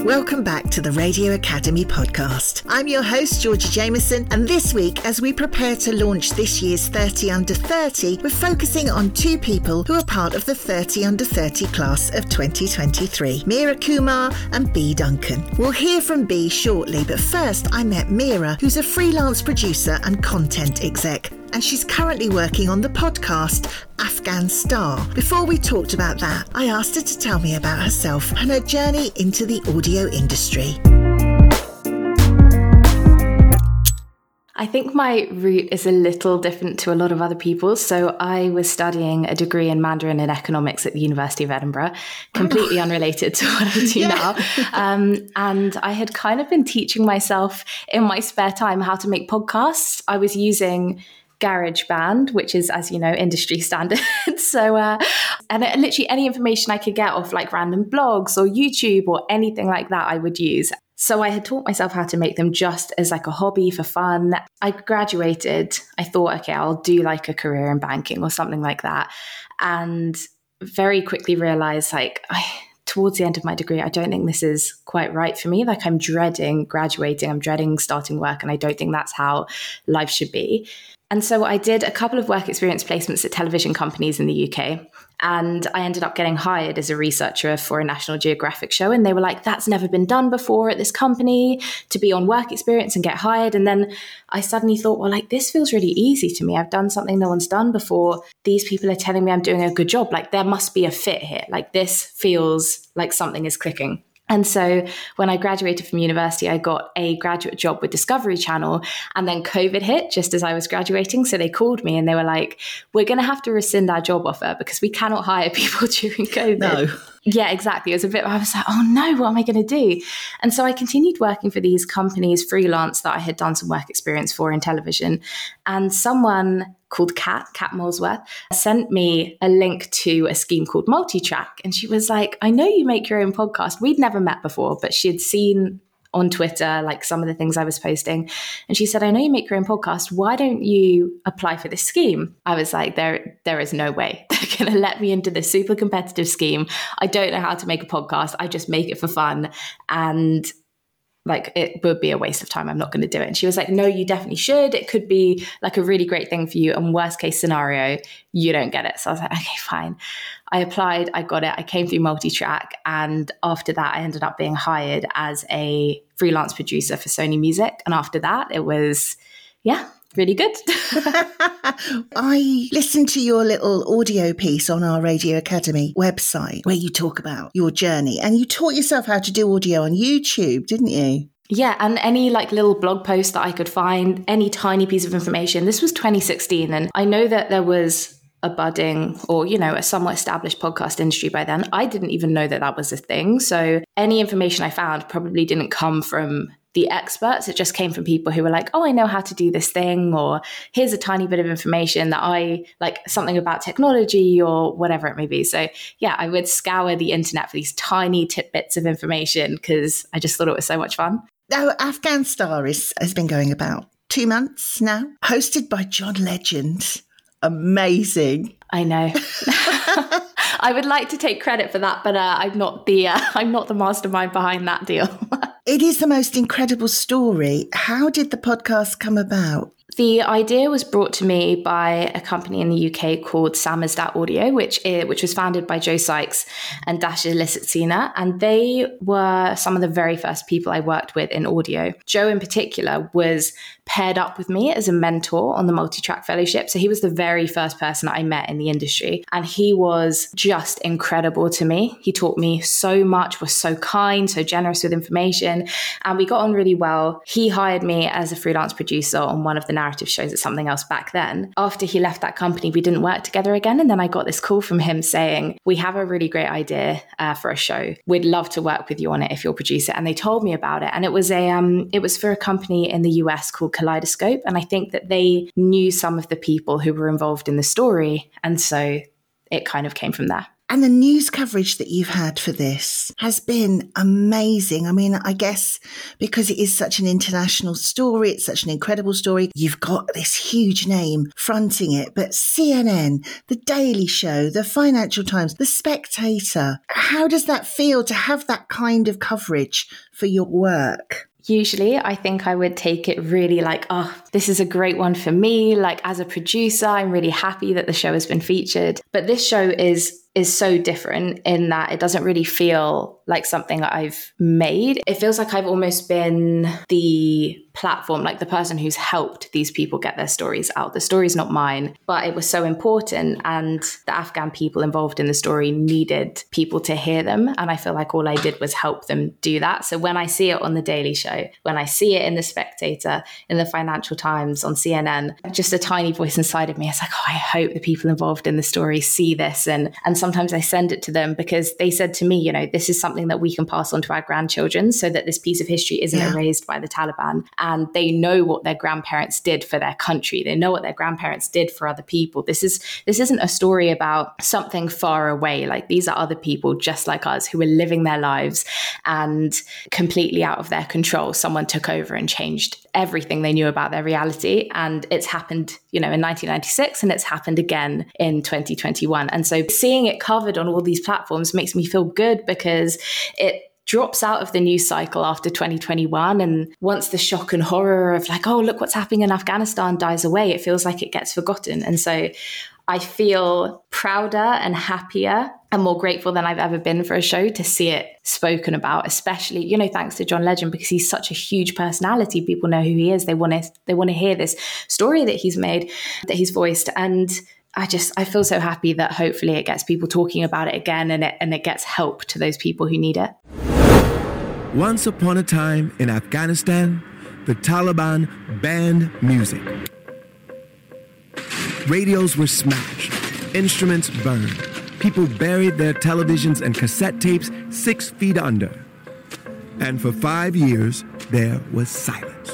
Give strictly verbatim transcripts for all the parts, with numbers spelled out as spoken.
Welcome back to the Radio Academy podcast. I'm your host, Georgie Jameson, and this week, as we prepare to launch this year's thirty under thirty, we're focusing on two people who are part of the thirty under thirty class of twenty twenty-three, Meera Kumar and B. Duncan. We'll hear from B shortly, but first I met Meera, who's a freelance producer and content exec, and she's currently working on the podcast Afghan Star. Before we talked about that, I asked her to tell me about herself and her journey into the audio industry. I think my route is a little different to a lot of other people's. So I was studying a degree in Mandarin and economics at the University of Edinburgh, completely oh. unrelated to what I do yeah. now. Um, and I had kind of been teaching myself in my spare time how to make podcasts. I was using GarageBand, which is, as you know, industry standard. so, uh, and literally any information I could get off like random blogs or YouTube or anything like that, I would use. So I had taught myself how to make them just as like a hobby for fun. I graduated. I thought, okay, I'll do like a career in banking or something like that. And very quickly realized like, I, towards the end of my degree, I don't think this is quite right for me. Like I'm dreading graduating. I'm dreading starting work. And I don't think that's how life should be. And so I did a couple of work experience placements at television companies in the U K. And I ended up getting hired as a researcher for a National Geographic show. And they were like, that's never been done before at this company, to be on work experience and get hired. And then I suddenly thought, well, like, this feels really easy to me. I've done something no one's done before. These people are telling me I'm doing a good job. Like, there must be a fit here. Like, this feels like something is clicking. And so when I graduated from university, I got a graduate job with Discovery Channel, and then COVID hit just as I was graduating. So they called me and they were like, we're going to have to rescind our job offer because we cannot hire people during COVID. No. Yeah, exactly. It was a bit, I was like, oh no, what am I going to do? And so I continued working for these companies freelance that I had done some work experience for in television. And someone called Kat, Kat Molesworth, sent me a link to a scheme called Multitrack. And she was like, I know you make your own podcast. We'd never met before, but she had seen on Twitter, like some of the things I was posting. And she said, I know you make your own podcast. Why don't you apply for this scheme? I was like, there, there is no way they're going to let me into this super competitive scheme. I don't know how to make a podcast. I just make it for fun. And like, it would be a waste of time. I'm not going to do it. And she was like, no, you definitely should. It could be like a really great thing for you. And worst case scenario, you don't get it. So I was like, okay, fine. I applied, I got it. I came through Multitrack. And after that, I ended up being hired as a freelance producer for Sony Music. And after that, it was, yeah, really good. I listened to your little audio piece on our Radio Academy website where you talk about your journey, and you taught yourself how to do audio on YouTube, didn't you? Yeah, and any like little blog post that I could find, any tiny piece of information. This was twenty sixteen, and I know that there was a budding or, you know, a somewhat established podcast industry by then. I didn't even know that that was a thing. So any information I found probably didn't come from the experts. It just came from people who were like, oh, I know how to do this thing, or here's a tiny bit of information that I like, something about technology or whatever it may be. So yeah, I would scour the internet for these tiny tidbits of information because I just thought it was so much fun. Now, Afghan Star is, has been going about two months now, hosted by John Legend. Amazing. I know. I would like to take credit for that, but uh, I'm not the uh, I'm not the mastermind behind that deal. It is the most incredible story. How did the podcast come about? The idea was brought to me by a company in the U K called Samizdat Audio, which is, which was founded by Joe Sykes and Dasha Lisitsina. And they were some of the very first people I worked with in audio. Joe in particular was paired up with me as a mentor on the Multitrack Fellowship. So he was the very first person I met in the industry. And he was just incredible to me. He taught me so much, was so kind, so generous with information. And we got on really well. He hired me as a freelance producer on one of the narrative shows at Something Else back then. After he left that company, we didn't work together again. And then I got this call from him saying, we have a really great idea uh, for a show. We'd love to work with you on it if you'll produce it. And they told me about it. And it was a um, it was for a company in the U S called Kaleidoscope. And I think that they knew some of the people who were involved in the story. And so it kind of came from there. And the news coverage that you've had for this has been amazing. I mean, I guess because it is such an international story, it's such an incredible story, you've got this huge name fronting it. But C N N, The Daily Show, The Financial Times, The Spectator, how does that feel to have that kind of coverage for your work? Usually, I think I would take it really like, oh, this is a great one for me. Like as a producer, I'm really happy that the show has been featured. But this show is is so different in that it doesn't really feel like something that I've made. It feels like I've almost been the platform, like the person who's helped these people get their stories out. The story's not mine, but it was so important. And the Afghan people involved in the story needed people to hear them. And I feel like all I did was help them do that. So when I see it on The Daily Show, when I see it in The Spectator, in The Financial Times, on C N N, just a tiny voice inside of me is like, oh, I hope the people involved in the story see this. And, and sometimes I send it to them because they said to me, you know, this is something that we can pass on to our grandchildren so that this piece of history isn't yeah. erased by the Taliban. And they know what their grandparents did for their country. They know what their grandparents did for other people. This is this isn't a story about something far away. Like these are other people just like us who are living their lives and completely out of their control. Someone took over and changed everything they knew about their reality. And it's happened, you know, in nineteen ninety-six and it's happened again in twenty twenty-one. And so seeing it covered on all these platforms makes me feel good because it drops out of the news cycle after twenty twenty-one. And once the shock and horror of like, oh, look what's happening in Afghanistan dies away, it feels like it gets forgotten. And so I feel prouder and happier and more grateful than I've ever been for a show to see it spoken about, especially, you know, thanks to John Legend, because he's such a huge personality. People know who he is. They want to, they want to hear this story that he's made, that he's voiced. And I just, I feel so happy that hopefully it gets people talking about it again and it, and it gets help to those people who need it. Once upon a time in Afghanistan, the Taliban banned music. Radios were smashed, instruments burned. People buried their televisions and cassette tapes six feet under. And for five years, there was silence.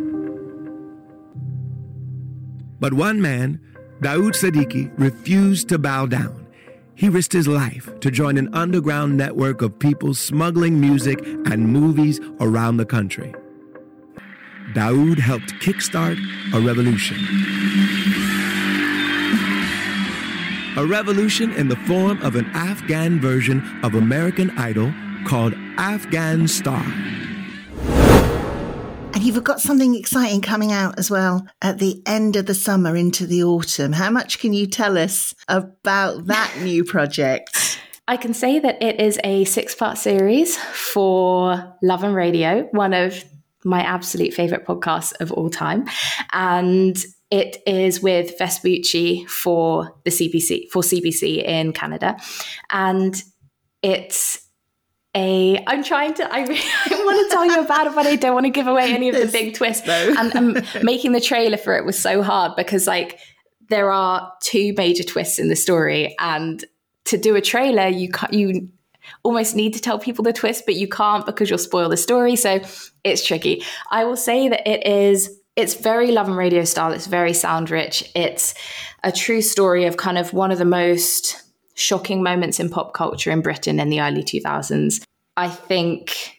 But one man, Daoud Siddiqui, refused to bow down. He risked his life to join an underground network of people smuggling music and movies around the country. Daoud helped kickstart a revolution. A revolution in the form of an Afghan version of American Idol called Afghan Star. And you've got something exciting coming out as well at the end of the summer into the autumn. How much can you tell us about that new project? I can say that it is a six-part series for Love and Radio, one of my absolute favorite podcasts of all time. And it is with Vespucci for the C B C, for C B C in Canada. And it's A, I'm trying to, I really I want to tell you about it, but I don't want to give away any of the big twists. No. And, and making the trailer for it was so hard because like there are two major twists in the story, and to do a trailer, you can't, you almost need to tell people the twist, but you can't because you'll spoil the story. So it's tricky. I will say that it is, it's very Love and Radio style. It's very sound rich. It's a true story of kind of one of the most shocking moments in pop culture in Britain in the early two thousands. I think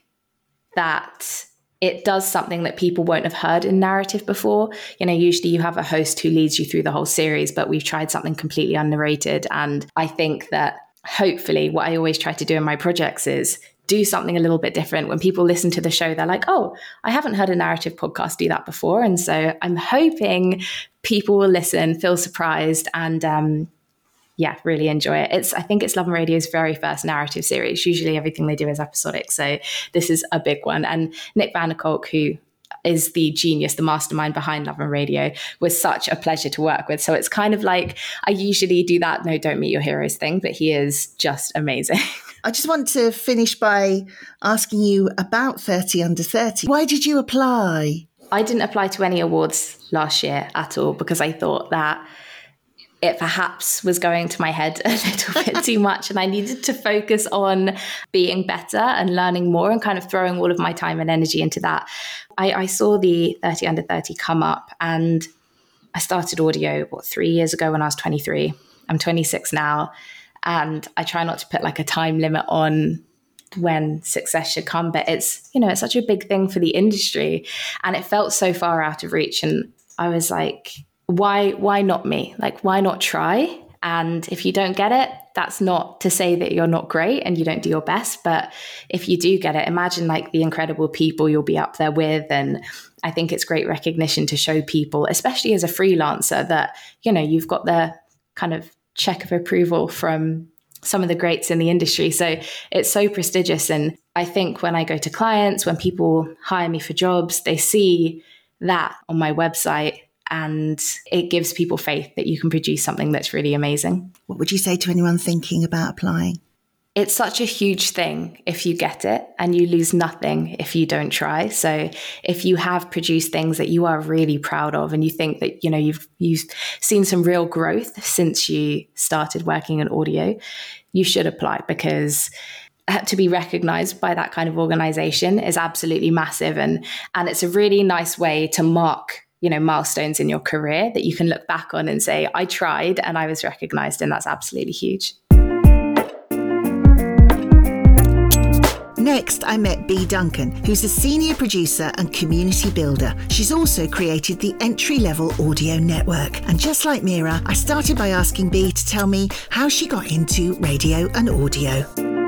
that it does something that people won't have heard in narrative before. You know, usually you have a host who leads you through the whole series, but we've tried something completely unnarrated. And I think that hopefully what I always try to do in my projects is do something a little bit different. When people listen to the show, they're like, oh, I haven't heard a narrative podcast do that before. And so I'm hoping people will listen, feel surprised, and um, yeah, really enjoy it. It's, I think it's Love and Radio's very first narrative series. Usually everything they do is episodic. So this is a big one. And Nick Van der Kolk, who is the genius, the mastermind behind Love and Radio, was such a pleasure to work with. So it's kind of like, I usually do that no, don't meet your heroes thing, but he is just amazing. I just want to finish by asking you about thirty under thirty. Why did you apply? I didn't apply to any awards last year at all because I thought that it perhaps was going to my head a little bit too much, and I needed to focus on being better and learning more and kind of throwing all of my time and energy into that. I, I saw the thirty under thirty come up, and I started audio, what, three years ago when I was twenty-three. I'm twenty-six now. And I try not to put like a time limit on when success should come, but it's, you know, it's such a big thing for the industry, and it felt so far out of reach. And I was like, why, why not me? Like, why not try? And if you don't get it, that's not to say that you're not great and you don't do your best. But if you do get it, imagine like the incredible people you'll be up there with. And I think it's great recognition to show people, especially as a freelancer, that, you know, you've got the kind of check of approval from some of the greats in the industry. So it's so prestigious. And I think when I go to clients, when people hire me for jobs, they see that on my website, and it gives people faith that you can produce something that's really amazing. What would you say to anyone thinking about applying? It's such a huge thing if you get it, and you lose nothing if you don't try. So if you have produced things that you are really proud of, and you think that, you know, you've you've seen some real growth since you started working in audio, you should apply, because to be recognized by that kind of organization is absolutely massive. And and it's a really nice way to mark, you know, milestones in your career that you can look back on and say, I tried and I was recognized, and that's absolutely huge. Next, I met Bea Duncan, who's a senior producer and community builder. She's also created the entry-level audio network. And just like Mira, I started by asking Bea to tell me how she got into radio and audio.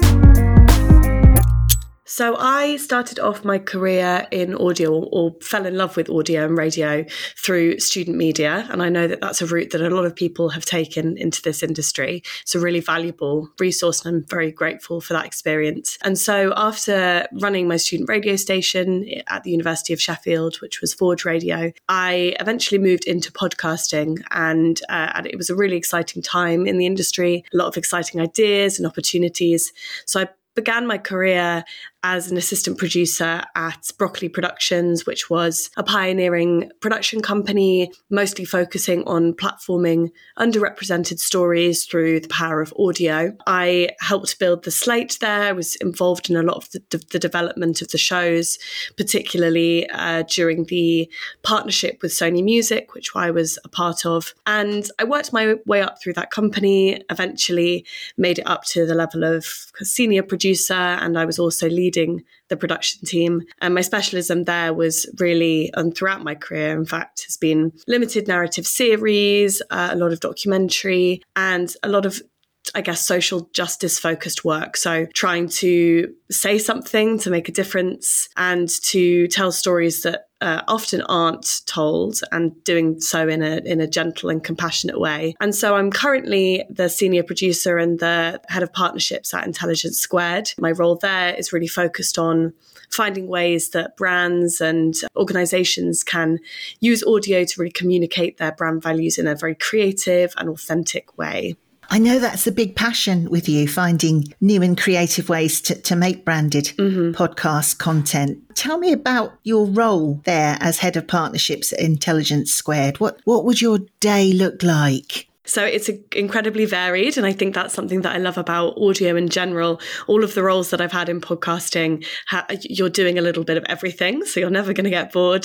So I started off my career in audio, or, or fell in love with audio and radio through student media. And I know that that's a route that a lot of people have taken into this industry. It's a really valuable resource, and I'm very grateful for that experience. And so after running my student radio station at the University of Sheffield, which was Forge Radio, I eventually moved into podcasting. And, uh, and it was a really exciting time in the industry, a lot of exciting ideas and opportunities. So I began my career as an assistant producer at Broccoli Productions, which was a pioneering production company, mostly focusing on platforming underrepresented stories through the power of audio. I helped build the slate there. I was involved in a lot of the, the development of the shows, particularly uh, during the partnership with Sony Music, which I was a part of. And I worked my way up through that company, eventually made it up to the level of senior producer, and I was also leading the production team. And my specialism there was really, and throughout my career, in fact, has been limited narrative series, uh, a lot of documentary, and a lot of, I guess, social justice focused work. So trying to say something to make a difference and to tell stories that uh, often aren't told, and doing so in a in a gentle and compassionate way. And so I'm currently the senior producer and the head of partnerships at Intelligence Squared. My role there is really focused on finding ways that brands and organizations can use audio to really communicate their brand values in a very creative and authentic way. I know that's a big passion with you, finding new and creative ways to, to make branded mm-hmm. podcast content. Tell me about your role there as head of partnerships at Intelligence Squared. What what would your day look like? So it's incredibly varied. And I think that's something that I love about audio in general. All of the roles that I've had in podcasting, ha- you're doing a little bit of everything. So you're never going to get bored.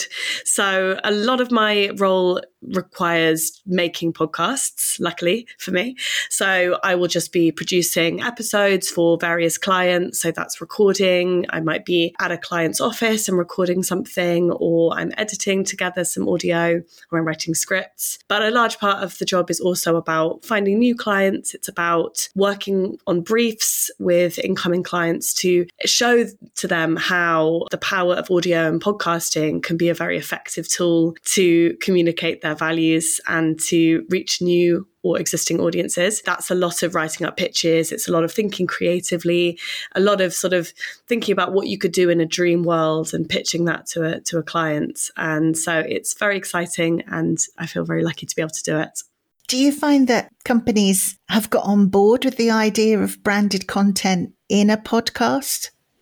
So a lot of my role requires making podcasts, luckily for me. So I will just be producing episodes for various clients. So that's recording. I might be at a client's office and recording something, or I'm editing together some audio, or I'm writing scripts. But a large part of the job is also about finding new clients. It's about working on briefs with incoming clients to show to them how the power of audio and podcasting can be a very effective tool to communicate their values and to reach new or existing audiences. That's a lot of writing up pitches. It's a lot of thinking creatively, a lot of sort of thinking about what you could do in a dream world and pitching that to a to a client. And so it's very exciting, and I feel very lucky to be able to do it. Do you find that companies have got on board with the idea of branded content in a podcast?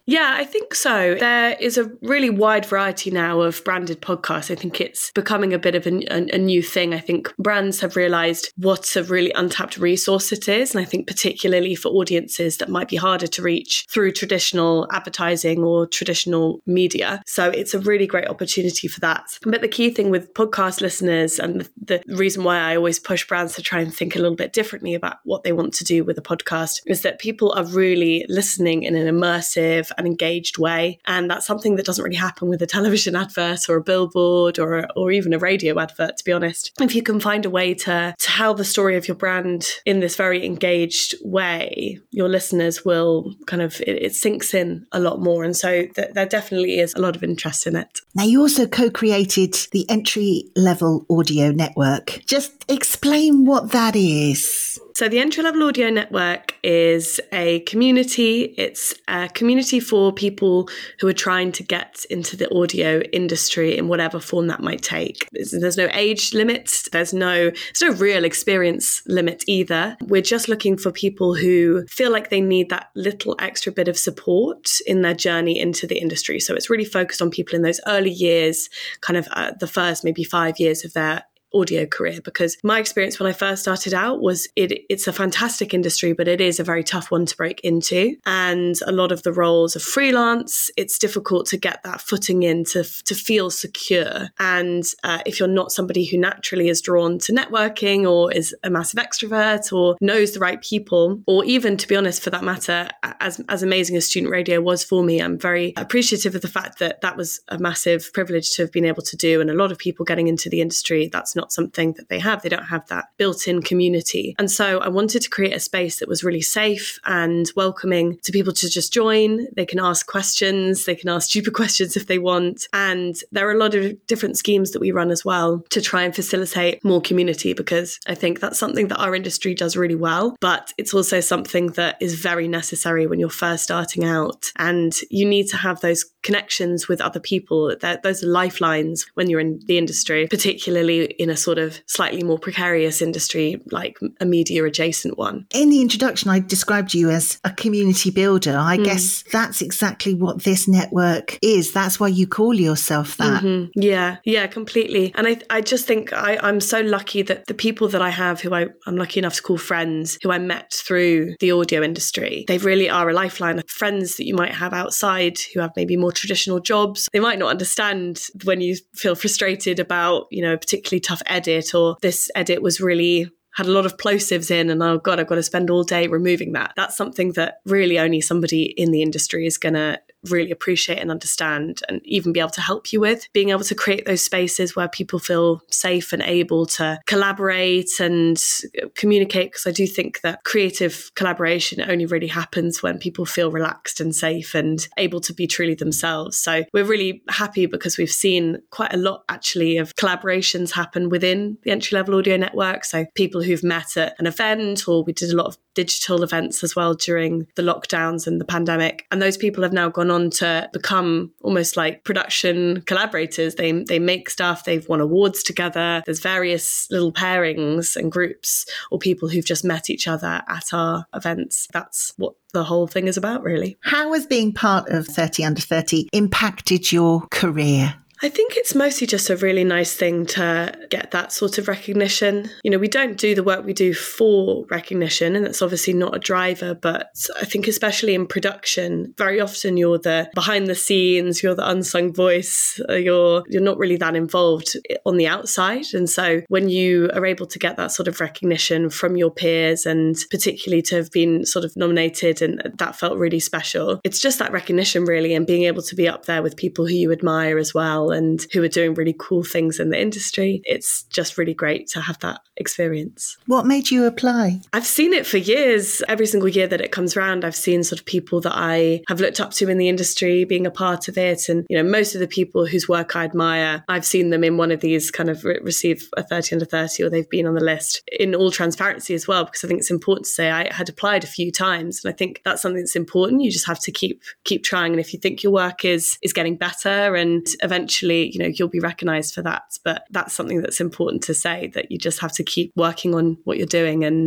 Yeah, I think so. There is a really wide variety now of branded podcasts. I think it's becoming a bit of a, a, a new thing. I think brands have realized what a really untapped resource it is. And I think particularly for audiences that might be harder to reach through traditional advertising or traditional media. So it's a really great opportunity for that. But the key thing with podcast listeners, and the, the reason why I always push brands to try and think a little bit differently about what they want to do with a podcast, is that people are really listening in an immersive and engaged way. And that's something that doesn't really happen with a television advert or a billboard or, or even a radio advert, to be honest. If you can find a way to tell the story of your brand in this very engaged way, your listeners will kind of, it, it sinks in a lot more. And so th- there definitely is a lot of interest in it. Now, you also co-created the Entry Level Audio Network. Just explain what that is. So the Entry Level Audio Network is a community. It's a community for people who are trying to get into the audio industry in whatever form that might take. There's no age limit. There's no, there's no real experience limit either. We're just looking for people who feel like they need that little extra bit of support in their journey into the industry. So it's really focused on people in those early years, kind of uh, the first maybe five years of their audio career, because my experience when I first started out was it it's a fantastic industry, but it is a very tough one to break into. And a lot of the roles are freelance. It's difficult to get that footing in to, to feel secure. And uh, if you're not somebody who naturally is drawn to networking or is a massive extrovert or knows the right people, or even, to be honest, for that matter, as, as amazing as student radio was for me, I'm very appreciative of the fact that that was a massive privilege to have been able to do. And a lot of people getting into the industry, that's not not something that they have. They don't have that built-in community. And so I wanted to create a space that was really safe and welcoming to people to just join. They can ask questions. They can ask stupid questions if they want. And there are a lot of different schemes that we run as well to try and facilitate more community, because I think that's something that our industry does really well, but it's also something that is very necessary when you're first starting out. And you need to have those connections with other people. That those are lifelines when you're in the industry, particularly in a sort of slightly more precarious industry like a media adjacent one. In the introduction, I described you as a community builder. I Mm. guess that's exactly what this network is. That's why you call yourself that. Mm-hmm. Yeah, yeah, completely. And I, I just think I, I'm so lucky that the people that I have, who I, I'm lucky enough to call friends, who I met through the audio industry, they really are a lifeline. Friends that you might have outside who have maybe more traditional jobs, they might not understand when you feel frustrated about, you know, a particularly tough edit, or this edit was really had a lot of plosives in and oh God, I've got to spend all day removing that. That's something that really only somebody in the industry is going to really appreciate and understand and even be able to help you with. Being able to create those spaces where people feel safe and able to collaborate and communicate, because I do think that creative collaboration only really happens when people feel relaxed and safe and able to be truly themselves. So we're really happy because we've seen quite a lot actually of collaborations happen within the Entry Level Audio Network. So people who've met at an event, or we did a lot of digital events as well during the lockdowns and the pandemic. And those people have now gone on to become almost like production collaborators. They they make stuff, they've won awards together. There's various little pairings and groups or people who've just met each other at our events. That's what the whole thing is about, really. How has being part of thirty under thirty impacted your career? I think it's mostly just a really nice thing to get that sort of recognition. You know, we don't do the work we do for recognition, and it's obviously not a driver, but I think especially in production, very often you're the behind the scenes, you're the unsung voice, you're you're not really that involved on the outside. And so when you are able to get that sort of recognition from your peers, and particularly to have been sort of nominated, and that felt really special. It's just that recognition really, and being able to be up there with people who you admire as well, and who are doing really cool things in the industry. It's just really great to have that experience. What made you apply? I've seen it for years. Every single year that it comes around, I've seen sort of people that I have looked up to in the industry being a part of it. And, you know, most of the people whose work I admire, I've seen them in one of these kind of re- receive a thirty under thirty, or they've been on the list, in all transparency as well, because I think it's important to say I had applied a few times. And I think that's something that's important. You just have to keep keep trying. And if you think your work is is getting better, and eventually, you know, you'll be recognized for that. But that's something that's important to say, that you just have to keep working on what you're doing and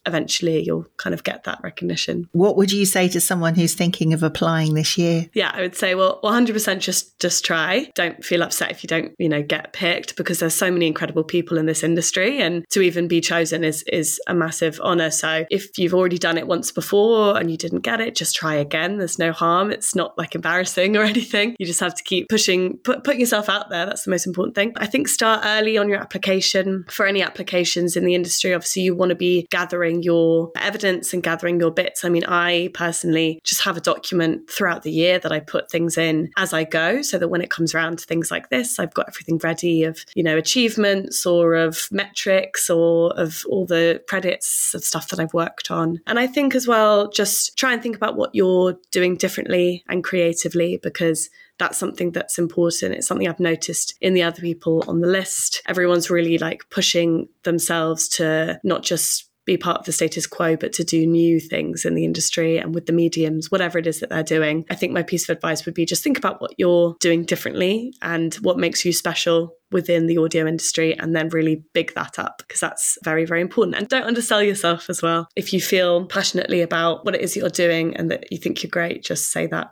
eventually you'll kind of get that recognition. What would you say to someone who's thinking of applying this year? Yeah, I would say, well, one hundred percent just just try. Don't feel upset if you don't, you know, get picked, because there's so many incredible people in this industry, and to even be chosen is is a massive honour. So if you've already done it once before and you didn't get it, just try again. There's no harm. It's not like embarrassing or anything. You just have to keep pushing, put, putting yourself out there. That's the most important thing. I think start early on your application. For any applications in the industry, obviously you want to be gathering your evidence and gathering your bits. I mean, I personally just have a document throughout the year that I put things in as I go, so that when it comes around to things like this, I've got everything ready of, you know, achievements or of metrics or of all the credits of stuff that I've worked on. And I think as well, just try and think about what you're doing differently and creatively, because that's something that's important. It's something I've noticed in the other people on the list. Everyone's really like pushing themselves to not just be part of the status quo, but to do new things in the industry and with the mediums, whatever it is that they're doing. I think my piece of advice would be just think about what you're doing differently and what makes you special within the audio industry, and then really big that up, because that's very, very important. And don't undersell yourself as well. If you feel passionately about what it is that you're doing and that you think you're great, just say that.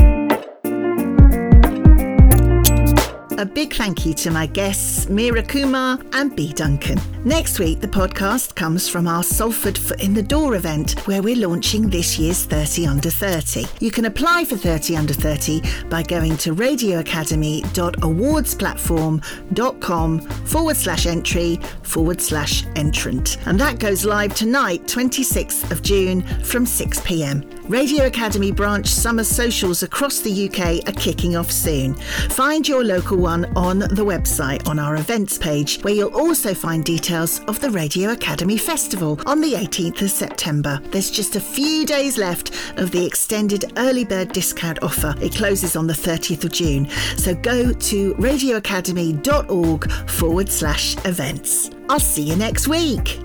A big thank you to my guests, Mira Kumar and B. Duncan. Next week, the podcast comes from our Salford Foot in the Door event, where we're launching this year's thirty under thirty. You can apply for thirty under thirty by going to radioacademy.awardsplatform.com forward slash entry forward slash entrant. And that goes live tonight, twenty-sixth of June from six p.m. Radio Academy branch summer socials across the U K are kicking off soon. Find your local one on the website on our events page, where you'll also find details of the Radio Academy Festival on the eighteenth of September. There's just a few days left of the extended early bird discount offer. It closes on the thirtieth of June. So go to radioacademy.org forward slash events. I'll see you next week.